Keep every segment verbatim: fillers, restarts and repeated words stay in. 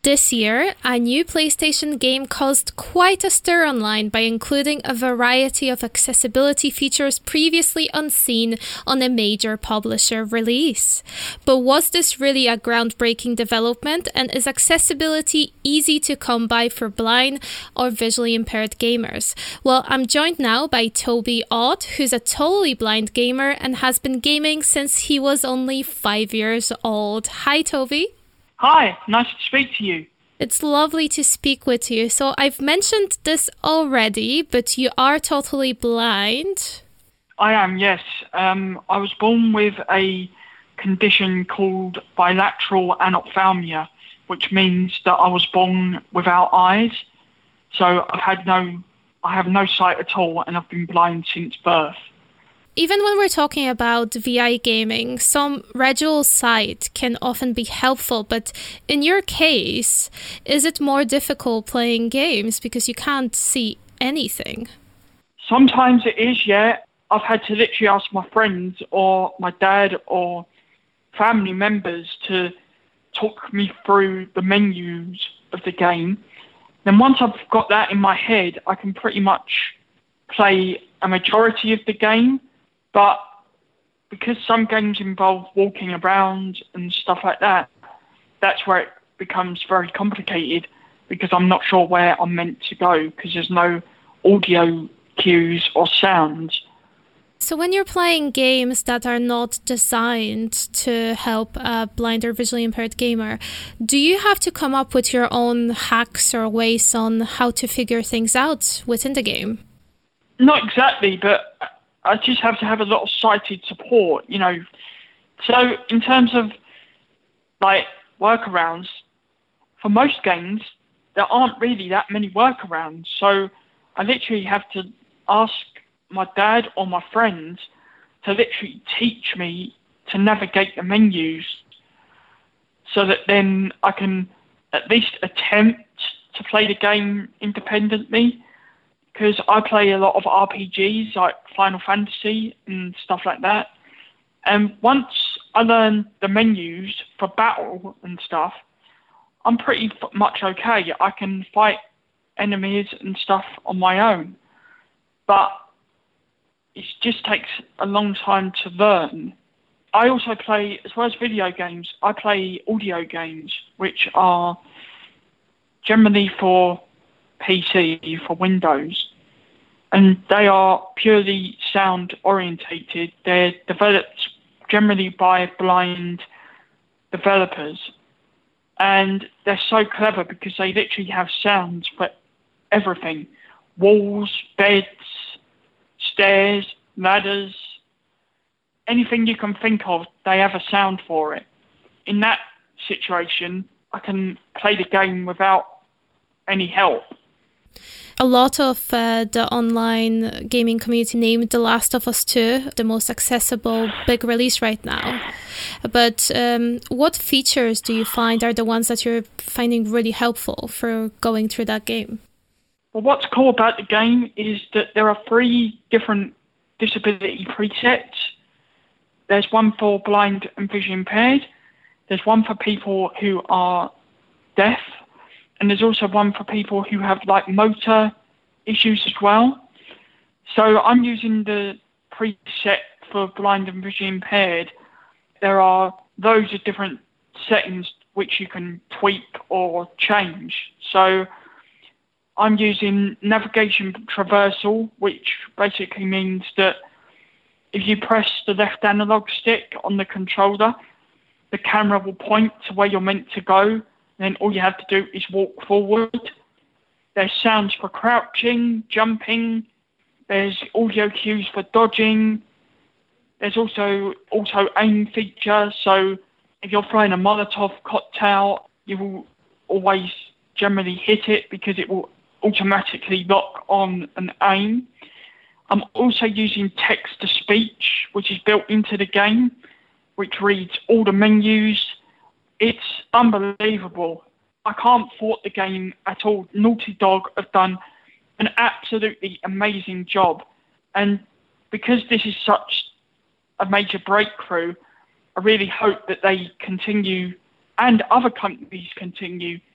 This year, a new PlayStation game caused quite a stir online by including a variety of accessibility features previously unseen on a major publisher release. But was this really a groundbreaking development, and is accessibility easy to come by for blind or visually impaired gamers? Well, I'm joined now by Toby Ott, who's a totally blind gamer and has been gaming since he was only five years old. Hi, Toby. Hi, nice to speak to you. It's lovely to speak with you. So I've mentioned this already, but you are totally blind. I am, yes. Um, I was born with a condition called bilateral anophthalmia, which means that I was born without eyes. So I've had no, I have no sight at all, and I've been blind since birth. Even when we're talking about V I gaming, some residual sight can often be helpful, but in your case, is it more difficult playing games because you can't see anything? Sometimes it is, yeah. I've had to literally ask my friends or my dad or family members to talk me through the menus of the game. Then once I've got that in my head, I can pretty much play a majority of the game. But because some games involve walking around and stuff like that, that's where it becomes very complicated, because I'm not sure where I'm meant to go because there's no audio cues or sounds. So when you're playing games that are not designed to help a blind or visually impaired gamer, do you have to come up with your own hacks or ways on how to figure things out within the game? Not exactly, but I just have to have a lot of sighted support, you know. So in terms of like workarounds, for most games, there aren't really that many workarounds. So I literally have to ask my dad or my friends to literally teach me to navigate the menus so that then I can at least attempt to play the game independently. Because I play a lot of R P Gs like Final Fantasy and stuff like that. And once I learn the menus for battle and stuff, I'm pretty f- much okay. I can fight enemies and stuff on my own. But it just takes a long time to learn. I also play, as well as video games, I play audio games, which are generally for P C, for Windows, and they are purely sound orientated. They're developed generally by blind developers, and they're so clever because they literally have sounds for everything: walls, beds, stairs, ladders, anything you can think of, they have a sound for it. In that situation, I can play the game without any help. A lot of uh, the online gaming community named The Last of Us two the most accessible big release right now. But um, what features do you find are the ones that you're finding really helpful for going through that game? Well, what's cool about the game is that there are three different disability presets. There's one for blind and vision impaired. There's one for people who are deaf. And there's also one for people who have like motor issues as well. So I'm using the preset for blind and vision impaired. There are loads of different settings which you can tweak or change. So I'm using navigation traversal, which basically means that if you press the left analog stick on the controller, the camera will point to where you're meant to go. Then all you have to do is walk forward. There's sounds for crouching, jumping. There's audio cues for dodging. There's also auto aim feature. So if you're throwing a Molotov cocktail, you will always generally hit it because it will automatically lock on and aim. I'm also using text to speech, which is built into the game, which reads all the menus. It's unbelievable. I can't fault the game at all. Naughty Dog have done an absolutely amazing job. And because this is such a major breakthrough, I really hope that they continue, and other companies continue,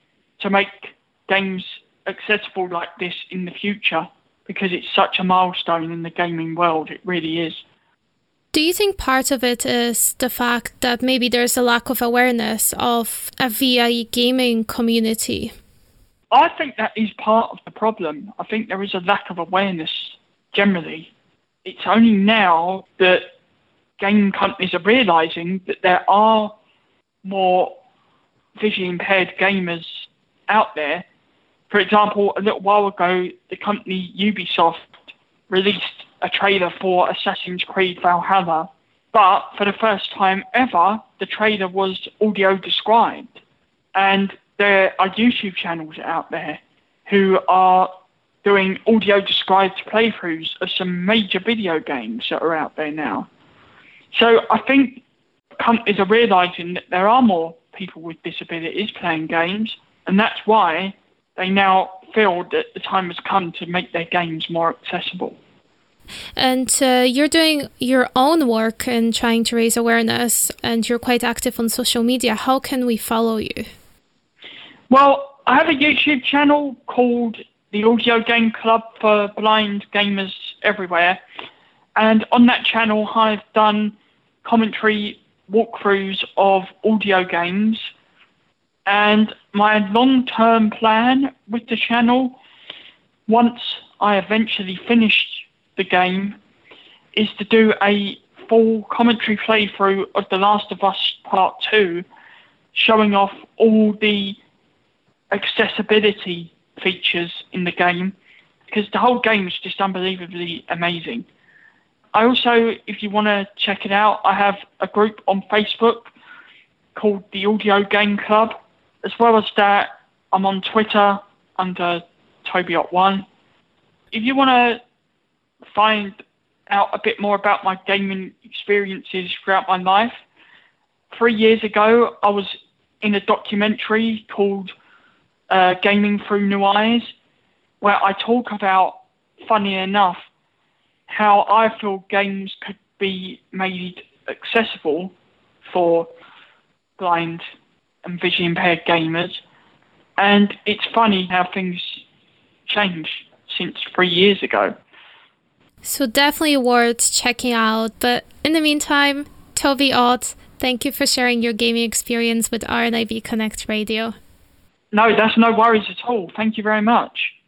to make games accessible like this in the future, because it's such a milestone in the gaming world. It really is. Do you think part of it is the fact that maybe there's a lack of awareness of a V I gaming community? I think that is part of the problem. I think there is a lack of awareness generally. It's only now that gaming companies are realising that there are more visually impaired gamers out there. For example, a little while ago, the company Ubisoft released a trailer for Assassin's Creed Valhalla, but for the first time ever, the trailer was audio described. And there are YouTube channels out there who are doing audio described playthroughs of some major video games that are out there now. So I think companies are realising that there are more people with disabilities playing games, and that's why they now feel that the time has come to make their games more accessible. And uh, you're doing your own work in trying to raise awareness, and you're quite active on social media. How can we follow you? Well, I have a YouTube channel called the Audio Game Club for Blind Gamers Everywhere. And on that channel, I've done commentary walkthroughs of audio games. And my long-term plan with the channel, once I eventually finished the game, is to do a full commentary playthrough of The Last of Us Part two, showing off all the accessibility features in the game, because the whole game is just unbelievably amazing. I also, if you want to check it out, I have a group on Facebook called the Audio Game Club. As well as that, I'm on Twitter under Tobiot one. If you want to find out a bit more about my gaming experiences throughout my life, three years ago I was in a documentary called uh, Gaming Through New Eyes, where I talk about, funny enough, how I feel games could be made accessible for blind and visually impaired gamers. And it's funny how things change since three years ago. So definitely worth checking out. But in the meantime, Toby Ott, thank you for sharing your gaming experience with R N I B Connect Radio. No, that's no worries at all. Thank you very much.